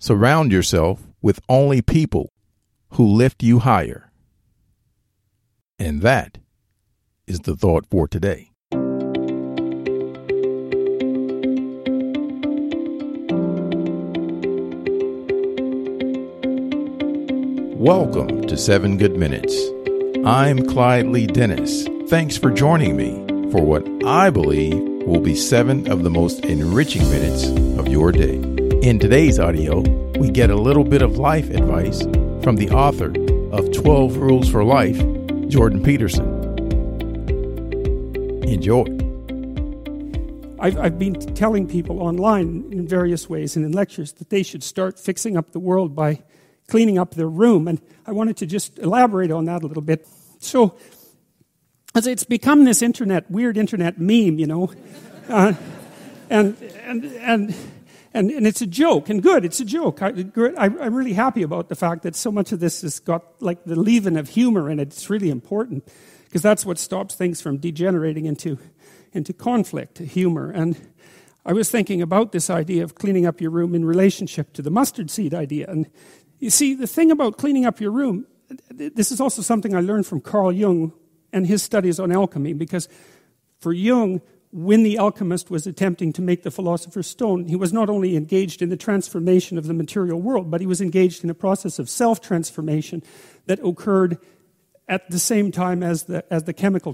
Surround yourself with only people who lift you higher. And that is the thought for today. Welcome to 7 Good Minutes. I'm Clyde Lee Dennis. Thanks for joining me for what I believe will be 7 of the most enriching minutes of your day. In today's audio, we get a little bit of life advice from the author of 12 Rules for Life, Jordan Peterson. Enjoy. I've been telling people online in various ways and in lectures that they should start fixing up the world by cleaning up their room, and I wanted to just elaborate on that a little bit. So, as it's become this weird internet meme, you know, and it's a joke, and good, it's a joke. I'm really happy about the fact that so much of this has got like the leaven of humor in it. It's really important because that's what stops things from degenerating into conflict, humor. And I was thinking about this idea of cleaning up your room in relationship to the mustard seed idea. And you see, the thing about cleaning up your room, this is also something I learned from Carl Jung and his studies on alchemy, because for Jung, when the alchemist was attempting to make the philosopher's stone, he was not only engaged in the transformation of the material world, but he was engaged in a process of self-transformation that occurred at the same time as the chemical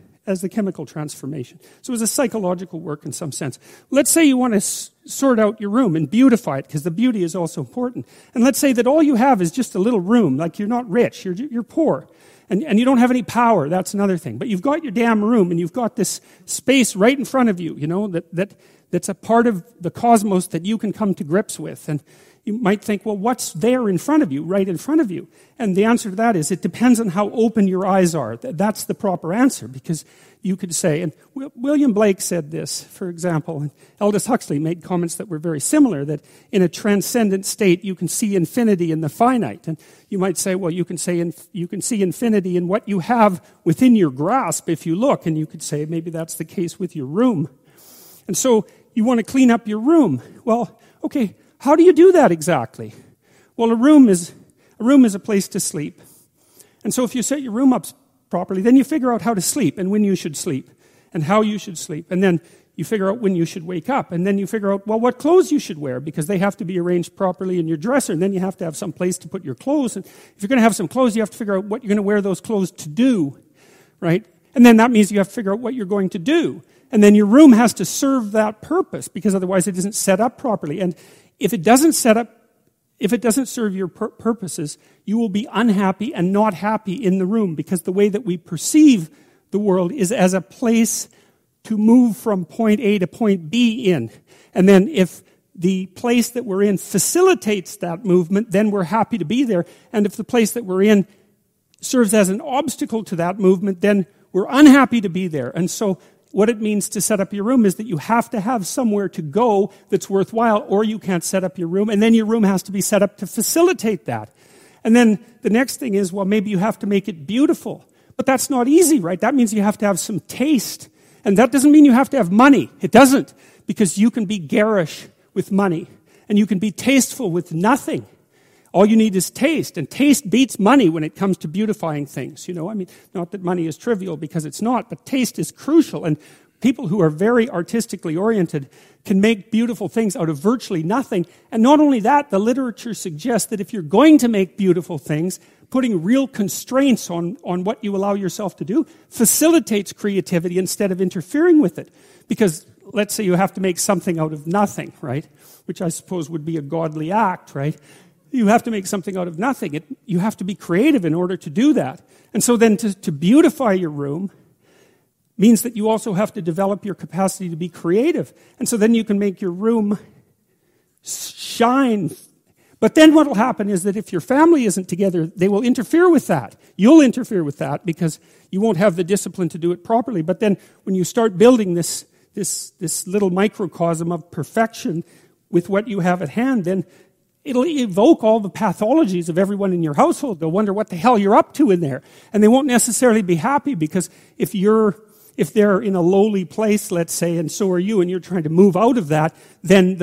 transformation. So it was a psychological work in some sense. Let's say you want to sort out your room and beautify it, because the beauty is also important. And let's say that all you have is just a little room, like you're not rich, you're poor, and you don't have any power. That's another thing. But you've got your damn room, and you've got this space right in front of you, you know, that's a part of the cosmos that you can come to grips with. And you might think, well, what's there in front of you, right in front of you? And the answer to that is it depends on how open your eyes are. That's the proper answer, because you could say, and William Blake said this, for example, and Aldous Huxley made comments that were very similar, that in a transcendent state you can see infinity in the finite. And you might say, well, you can see infinity in what you have within your grasp if you look, and you could say maybe that's the case with your room. And so you want to clean up your room. Well, okay, how do you do that exactly? Well, a room is a place to sleep. And so if you set your room up properly, then you figure out how to sleep and when you should sleep and how you should sleep. And then you figure out when you should wake up. And then you figure out, well, what clothes you should wear, because they have to be arranged properly in your dresser. And then you have to have some place to put your clothes. And if you're going to have some clothes, you have to figure out what you're going to wear those clothes to do, right? And then that means you have to figure out what you're going to do. And then your room has to serve that purpose, because otherwise it isn't set up properly. And if it doesn't serve your purposes, you will be unhappy and not happy in the room, because the way that we perceive the world is as a place to move from point A to point B in. And then if the place that we're in facilitates that movement, then we're happy to be there. And if the place that we're in serves as an obstacle to that movement, then we're unhappy to be there. And so what it means to set up your room is that you have to have somewhere to go that's worthwhile, or you can't set up your room, and then your room has to be set up to facilitate that. And then the next thing is, well, maybe you have to make it beautiful. But that's not easy, right? That means you have to have some taste. And that doesn't mean you have to have money. It doesn't, because you can be garish with money, and you can be tasteful with nothing. All you need is taste, and taste beats money when it comes to beautifying things. You know, I mean, not that money is trivial, because it's not, but taste is crucial. And people who are very artistically oriented can make beautiful things out of virtually nothing. And not only that, the literature suggests that if you're going to make beautiful things, putting real constraints on what you allow yourself to do facilitates creativity instead of interfering with it. Because let's say you have to make something out of nothing, right? Which I suppose would be a godly act, right? You have to make something out of nothing. You have to be creative in order to do that. And so then to beautify your room means that you also have to develop your capacity to be creative. And so then you can make your room shine. But then what will happen is that if your family isn't together, they will interfere with that. You'll interfere with that because you won't have the discipline to do it properly. But then when you start building this little microcosm of perfection with what you have at hand, then it'll evoke all the pathologies of everyone in your household. They'll wonder what the hell you're up to in there. And they won't necessarily be happy, because if they're in a lowly place, let's say, and so are you, and you're trying to move out of that, then the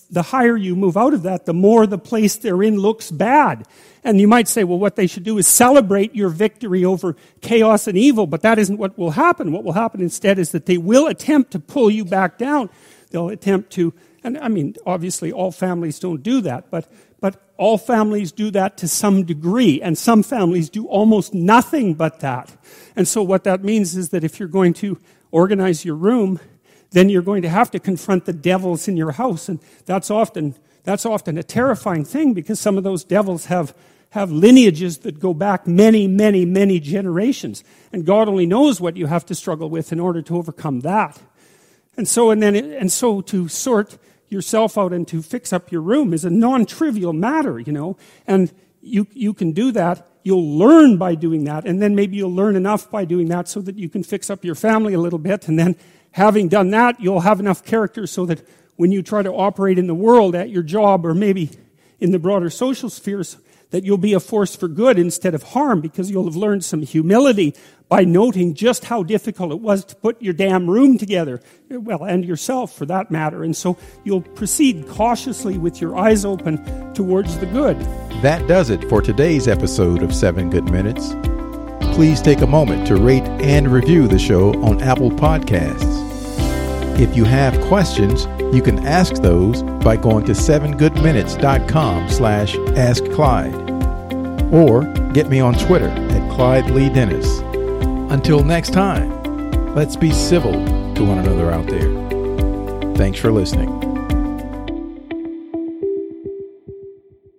the higher you move out of that, the more the place they're in looks bad. And you might say, well, what they should do is celebrate your victory over chaos and evil, but that isn't what will happen. What will happen instead is that they will attempt to pull you back down. They'll attempt to, and I mean, obviously all families don't do that, but all families do that to some degree, and some families do almost nothing but that. And so what that means is that if you're going to organize your room, then you're going to have to confront the devils in your house, and that's often a terrifying thing, because some of those devils have lineages that go back many, many, many generations, and God only knows what you have to struggle with in order to overcome that. And so to sort yourself out and to fix up your room is a non-trivial matter, and you can do that. You'll learn by doing that, and then maybe you'll learn enough by doing that so that you can fix up your family a little bit, and then having done that, you'll have enough character so that when you try to operate in the world at your job or maybe in the broader social spheres, that you'll be a force for good instead of harm, because you'll have learned some humility by noting just how difficult it was to put your damn room together, well, and yourself for that matter. And so you'll proceed cautiously with your eyes open towards the good. That does it for today's episode of 7 Good Minutes. Please take a moment to rate and review the show on Apple Podcasts. If you have questions, you can ask those by going to 7goodminutes.com/askclyde, or get me on Twitter at Clyde Lee Dennis. Until next time, let's be civil to one another out there. Thanks for listening.